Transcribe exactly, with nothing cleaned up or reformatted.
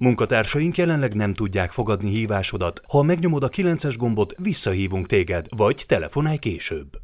Munkatársaink jelenleg nem tudják fogadni hívásodat. Ha megnyomod a kilences gombot, visszahívunk téged, vagy telefonálj később.